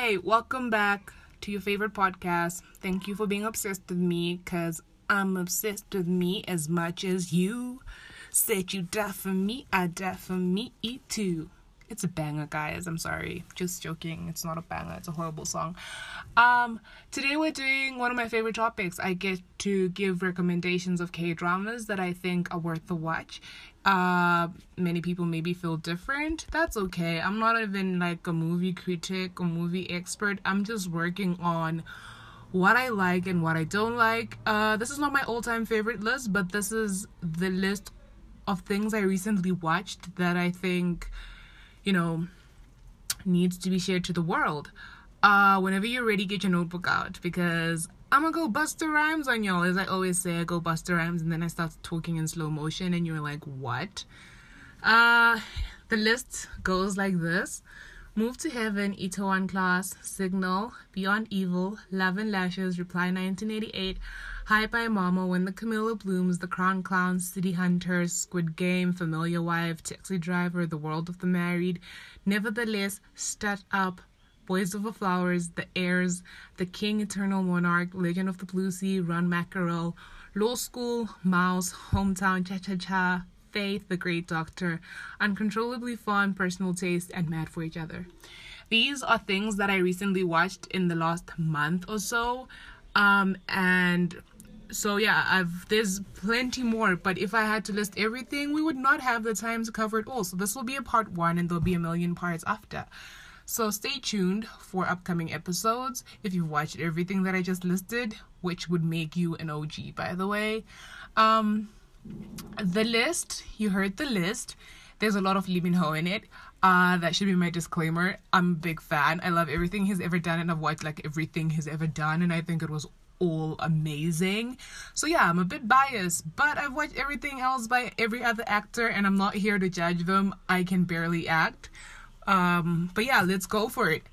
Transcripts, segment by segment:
Hey, welcome back to your favorite podcast. Thank you for being obsessed with me, because I'm obsessed with me as much as you. Said you die for me, I die for me too. It's a banger, guys. I'm sorry. Just joking. It's not a banger. It's a horrible song. Today we're doing one of my favorite topics. I get to give recommendations of K-dramas that I think are worth the watch. Many people maybe feel different. That's okay. I'm not even like a movie critic or movie expert. I'm just working on what I like and what I don't like. This is not my all-time favorite list, but this is the list of things I recently watched that I think, needs to be shared to the world. Whenever you're ready, get your notebook out, because I'm gonna go bust the rhymes on y'all. As I always say, I go bust the rhymes and then I start talking in slow motion and you're like, what? The list goes like this: Move to Heaven, Itaewon Class, Signal, Beyond Evil, Love and Lashes, Reply 1988, Hi Bye Mama, When the Camilla Blooms, The Crown Clowns, City Hunters, Squid Game, Familiar Wife, Taxi Driver, The World of the Married, Nevertheless, Start Up, Boys Over Flowers, The Heirs, The King, Eternal Monarch, Legend of the Blue Sea, Run Mackerel, Law School, Mouse, Hometown, Cha-Cha-Cha, Faith, The Great Doctor, Uncontrollably Fun, Personal Taste, and Mad for Each Other. These are things that I recently watched in the last month or so. There's plenty more, but if I had to list everything, we would not have the time to cover it all. So this will be a part 1 and there'll be a million parts after. So stay tuned for upcoming episodes if you've watched everything that I just listed, which would make you an OG, by the way. The list, you heard the list. There's a lot of Lee Min-ho in it. That should be my disclaimer. I'm a big fan. I love everything he's ever done, and I've watched like everything he's ever done, and I think it was all amazing. So yeah, I'm a bit biased, but I've watched everything else by every other actor, and I'm not here to judge them. I can barely act. But yeah, let's go for it.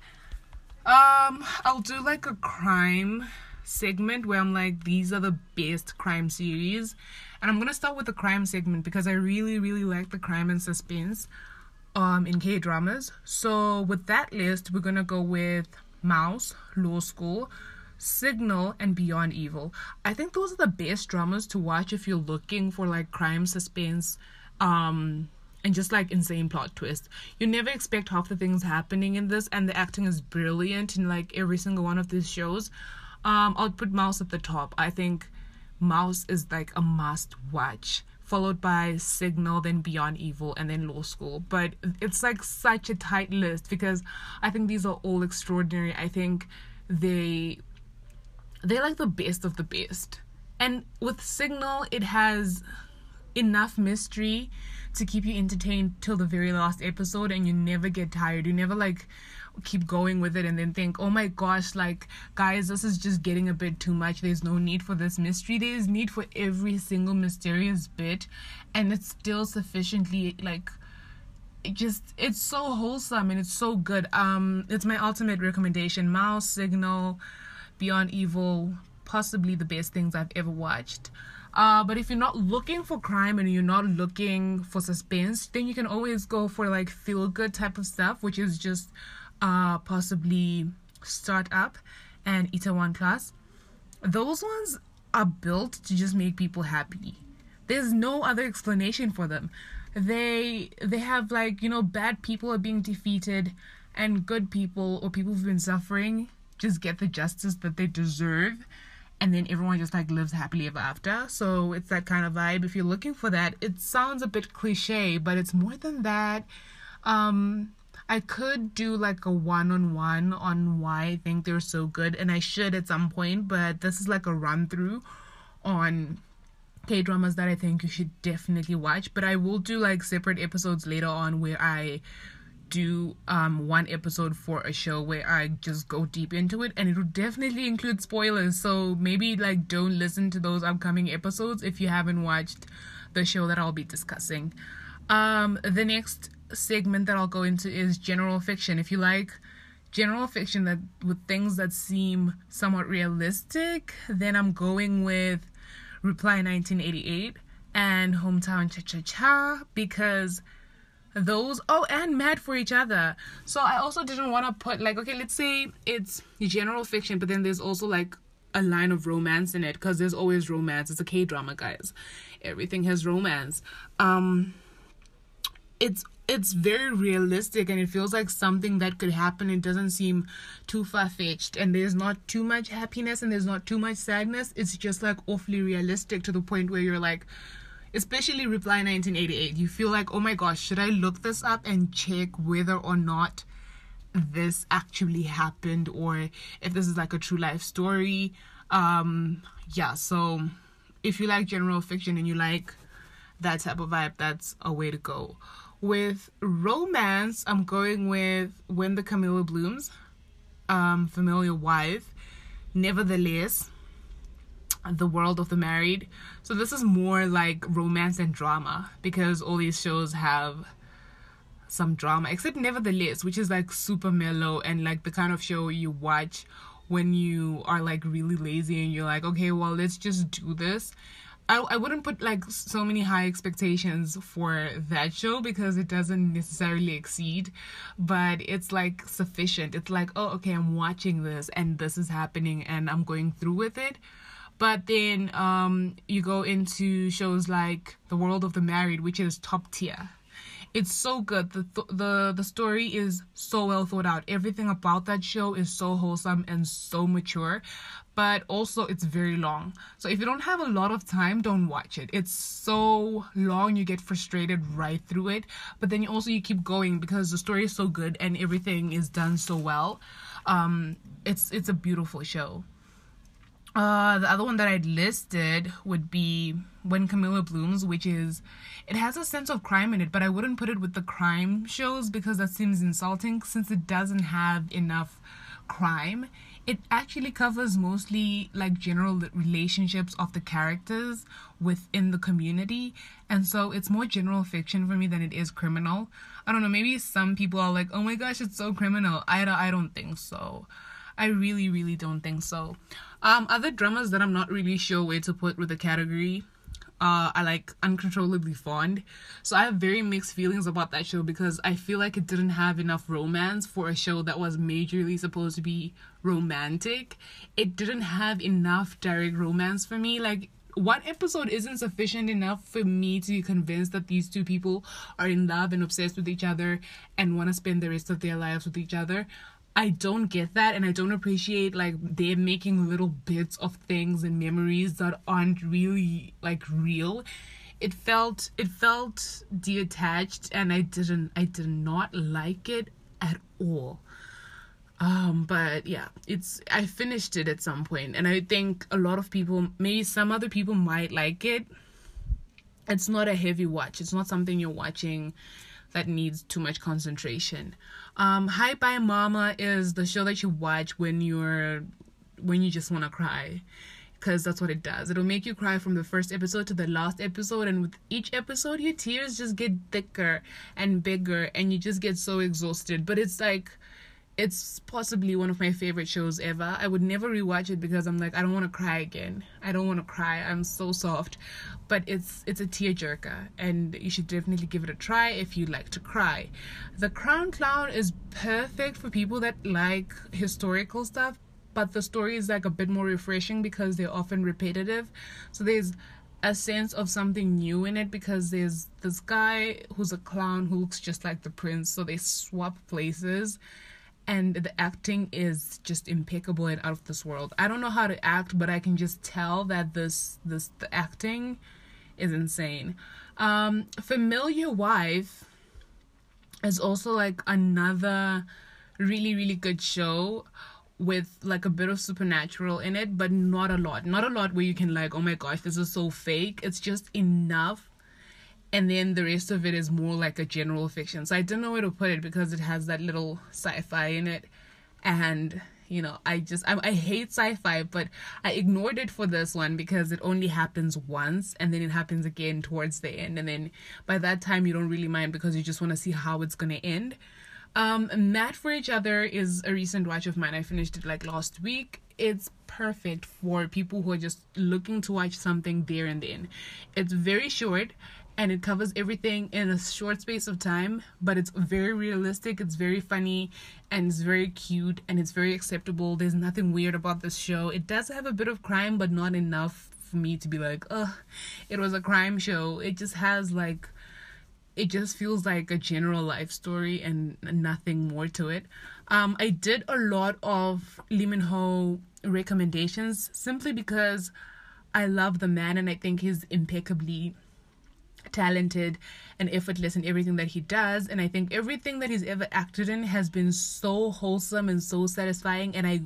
I'll do like a crime segment where I'm like, these are the best crime series, and I'm gonna start with the crime segment because I really like the crime and suspense in K-dramas. So with that list, we're gonna go with Mouse, Law School, Signal, and Beyond Evil. I think those are the best dramas to watch if you're looking for like crime, suspense, and just like insane plot twist. You never expect half the things happening in this, and the acting is brilliant in like every single one of these shows. I'll put Mouse at the top. I think Mouse is like a must watch, followed by Signal, then Beyond Evil, and then Law School. But it's like such a tight list because I think these are all extraordinary. I think they're like the best of the best. And with Signal, it has enough mystery to keep you entertained till the very last episode, and you never get tired. You never like keep going with it and then think, oh my gosh, like guys, this is just getting a bit too much. There's no need for this mystery. There's need for every single mysterious bit, and it's still sufficiently like it's so wholesome and it's so good. It's my ultimate recommendation. Mouse, Signal, Beyond Evil, possibly the best things I've ever watched. But if you're not looking for crime and you're not looking for suspense, then you can always go for like feel-good type of stuff, which is just possibly Start Up and Itaewon Class. Those ones are built to just make people happy. There's no other explanation for them. They have like, bad people are being defeated and good people or people who've been suffering just get the justice that they deserve, and then everyone just like lives happily ever after. So it's that kind of vibe. If you're looking for that, it sounds a bit cliche, but it's more than that. I could do like a one-on-one on why I think they're so good, and I should at some point, but this is like a run-through on K-dramas that I think you should definitely watch. But I will do like separate episodes later on where I do one episode for a show where I just go deep into it, and it will definitely include spoilers, so maybe like don't listen to those upcoming episodes if you haven't watched the show that I'll be discussing. The next segment that I'll go into is general fiction. If you like general fiction that with things that seem somewhat realistic, then I'm going with Reply 1988 and Hometown Cha-Cha-Cha, because those. Oh, and Mad for Each Other. So I also didn't want to put like, okay, let's say it's general fiction, but then there's also like a line of romance in it, because there's always romance. It's a K-drama, guys. Everything has romance. It's very realistic, and it feels like something that could happen. It doesn't seem too far-fetched, and there's not too much happiness and there's not too much sadness. It's just like awfully realistic, to the point where you're like, especially Reply 1988, you feel like, oh my gosh, should I look this up and check whether or not this actually happened, or if this is like a true life story. Yeah, so if you like general fiction and you like that type of vibe, that's a way to go. With romance, I'm going with When the Camellia Blooms, Familiar Wife, Nevertheless, The World of the Married. So this is more like romance and drama, because all these shows have some drama, except Nevertheless, which is like super mellow and like the kind of show you watch when you are like really lazy and you're like, okay, well, let's just do this. I wouldn't put like so many high expectations for that show, because it doesn't necessarily exceed, but it's like sufficient. It's like, oh, okay, I'm watching this and this is happening and I'm going through with it. But then you go into shows like The World of the Married, which is top tier. It's so good. The story is so well thought out. Everything about that show is so wholesome and so mature. But also it's very long. So if you don't have a lot of time, don't watch it. It's so long, you get frustrated right through it. But then you keep going, because the story is so good and everything is done so well. It's a beautiful show. The other one that I'd listed would be When Camellia Blooms, which is, it has a sense of crime in it, but I wouldn't put it with the crime shows, because that seems insulting, since it doesn't have enough crime. It actually covers mostly like general relationships of the characters within the community, and so it's more general fiction for me than it is criminal. I don't know, maybe some people are like, oh my gosh, it's so criminal. I don't think so. I really, really don't think so. Other dramas that I'm not really sure where to put with the category, I like Uncontrollably Fond. So I have very mixed feelings about that show, because I feel like it didn't have enough romance for a show that was majorly supposed to be romantic. It didn't have enough direct romance for me. Like, one episode isn't sufficient enough for me to be convinced that these two people are in love and obsessed with each other and want to spend the rest of their lives with each other. I don't get that, and I don't appreciate like they're making little bits of things and memories that aren't really like real. It felt detached, and I did not like it at all. But yeah, I finished it at some point, and I think a lot of people, maybe some other people, might like it. It's not a heavy watch. It's not something you're watching that needs too much concentration. Hi Bye Mama is the show that you watch when you just want to cry, because that's what it does. It'll make you cry from the first episode to the last episode, and with each episode your tears just get thicker and bigger, and you just get so exhausted. But it's like, it's possibly one of my favorite shows ever. I would never rewatch it, because I'm like, I don't want to cry again. I don't want to cry. I'm so soft. But it's a tearjerker, and you should definitely give it a try if you like to cry. The Crown Clown is perfect for people that like historical stuff, but the story is like a bit more refreshing because they're often repetitive. So there's a sense of something new in it, because there's this guy who's a clown who looks just like the prince, so they swap places. And the acting is just impeccable and out of this world. I don't know how to act, but I can just tell that the acting is insane. Familiar Wife is also like another really, really good show with like a bit of supernatural in it, but not a lot. Not a lot where you can like, oh my gosh, this is so fake. It's just enough. And then the rest of it is more like a general fiction. So I don't know where to put it, because it has that little sci-fi in it. And, you know, I hate sci-fi, but I ignored it for this one because it only happens once, and then it happens again towards the end. And then by that time, you don't really mind, because you just want to see how it's going to end. Mad for Each Other is a recent watch of mine. I finished it like last week. It's perfect for people who are just looking to watch something there and then. It's very short, and it covers everything in a short space of time, but it's very realistic, it's very funny, and it's very cute, and it's very acceptable. There's nothing weird about this show. It does have a bit of crime, but not enough for me to be like, ugh, it was a crime show. It just has like, it just feels like a general life story and nothing more to it. I did a lot of Lee Min-ho recommendations simply because I love the man and I think he's impeccably talented and effortless in everything that he does, and I think everything that he's ever acted in has been so wholesome and so satisfying, and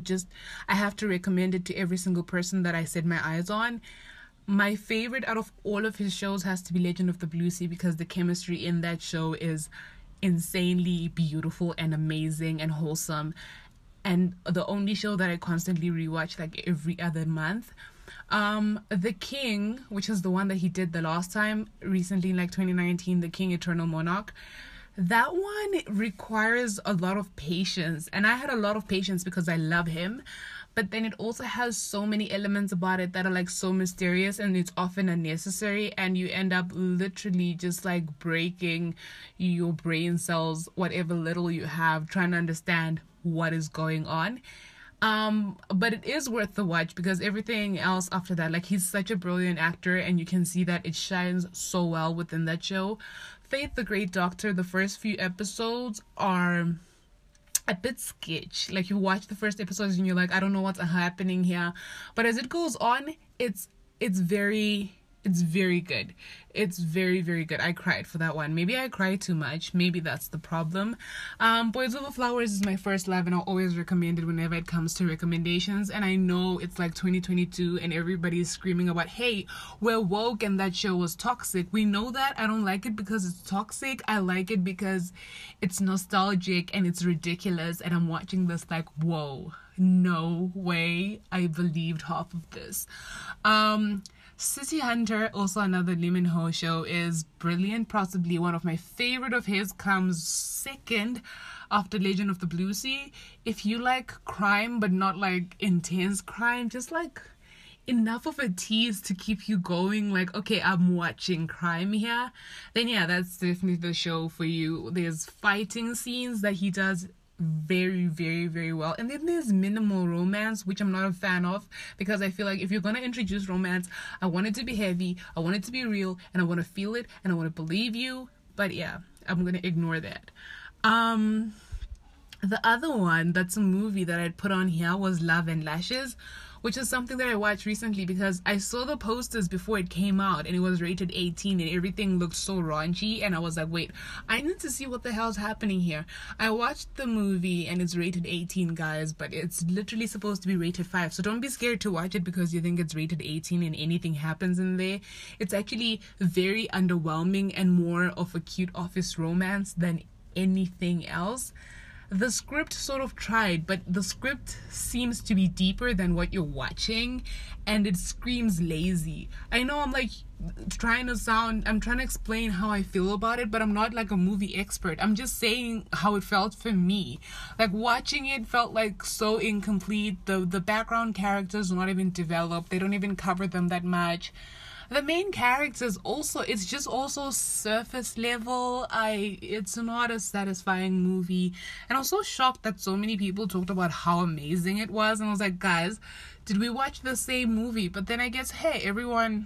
I have to recommend it to every single person that I set my eyes on. My favorite out of all of his shows has to be Legend of the Blue Sea, because the chemistry in that show is insanely beautiful and amazing and wholesome, and the only show that I constantly rewatch like every other month. The King, which is the one that he did the last time recently in like 2019, The King Eternal Monarch, that one requires a lot of patience, and I had a lot of patience because I love him, but then it also has so many elements about it that are like so mysterious, and it's often unnecessary, and you end up literally just like breaking your brain cells, whatever little you have, trying to understand what is going on. But it is worth the watch because everything else after that, like, he's such a brilliant actor, and you can see that it shines so well within that show. Faith the Great Doctor, the first few episodes are a bit sketch. Like, you watch the first episodes and you're like, I don't know what's happening here, but as it goes on, it's very good. It's very, very good. I cried for that one. Maybe I cry too much. Maybe that's the problem. Boys Over Flowers is my first love, and I'll always recommend it whenever it comes to recommendations. And I know it's like 2022 and everybody's screaming about, hey, we're woke and that show was toxic. We know that. I don't like it because it's toxic. I like it because it's nostalgic and it's ridiculous. And I'm watching this like, whoa, no way I believed half of this. City Hunter, also another Lee Min-ho show, is brilliant. Possibly one of my favorite of his, comes second after Legend of the Blue Sea. If you like crime but not like intense crime, just like enough of a tease to keep you going, like, okay, I'm watching crime here, then yeah, that's definitely the show for you. There's fighting scenes that he does very, very, very well, and then there's minimal romance, which I'm not a fan of, because I feel like if you're gonna introduce romance, I want it to be heavy, I want it to be real, and I want to feel it, and I want to believe you. But yeah, I'm gonna ignore that. The other one that's a movie that I'd put on here was Love and Lashes, which is something that I watched recently because I saw the posters before it came out and it was rated 18 and everything looked so raunchy, and I was like, wait, I need to see what the hell's happening here. I watched the movie and it's rated 18, guys, but it's literally supposed to be rated 5, so don't be scared to watch it because you think it's rated 18 and anything happens in there. It's actually very underwhelming and more of a cute office romance than anything else. The script sort of tried, but the script seems to be deeper than what you're watching, and it screams lazy. I know I'm like trying to explain how I feel about it, but I'm not like a movie expert. I'm just saying how it felt for me. Like, watching it felt like so incomplete. The background characters are not even developed. They don't even cover them that much. The main characters also, it's just also surface level. It's not a satisfying movie. And I was so shocked that so many people talked about how amazing it was. And I was like, guys, did we watch the same movie? But then I guess, hey, everyone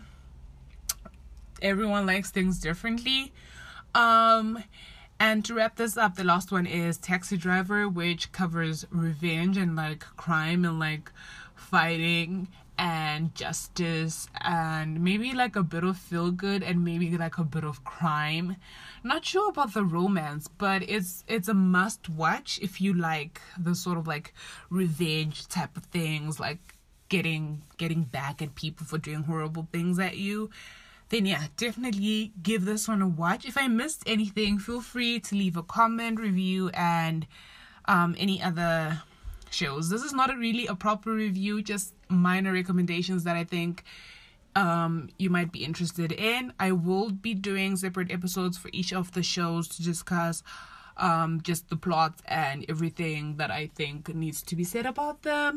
likes things differently. And to wrap this up, the last one is Taxi Driver, which covers revenge and like crime and like fighting and justice and maybe like a bit of feel good and maybe like a bit of crime. Not sure about the romance, but it's a must watch if you like the sort of like revenge type of things, like getting back at people for doing horrible things at you. Then yeah, definitely give this one a watch. If I missed anything, feel free to leave a comment, review, and any other shows. This is not really a proper review, just minor recommendations that I think you might be interested in. I will be doing separate episodes for each of the shows to discuss just the plot and everything that I think needs to be said about them.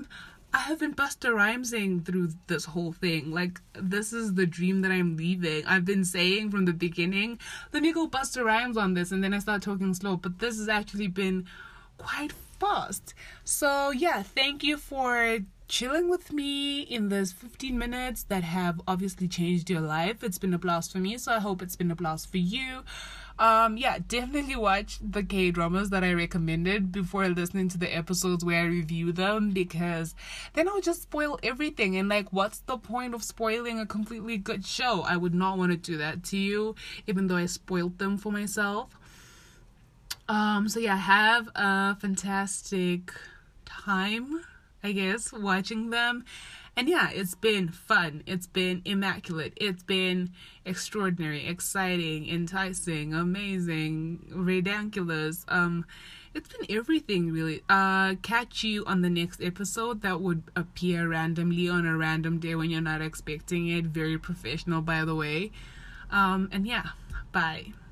I have been Busta Rhymesing through this whole thing. Like, this is the dream that I'm leaving. I've been saying from the beginning, let me go Busta Rhymes on this, and then I start talking slow. But this has actually been quite fast. So yeah, thank you for chilling with me in this 15 minutes that have obviously changed your life. It's been a blast for me, so I hope it's been a blast for you. Yeah, definitely watch the K-dramas that I recommended before listening to the episodes where I review them, because then I'll just spoil everything, and like, what's the point of spoiling a completely good show? I would not want to do that to you, even though I spoiled them for myself. So yeah, have a fantastic time, I guess, watching them. And yeah, it's been fun. It's been immaculate. It's been extraordinary, exciting, enticing, amazing, ridiculous. It's been everything, really. Catch you on the next episode that would appear randomly on a random day when you're not expecting it. Very professional, by the way. And yeah, bye.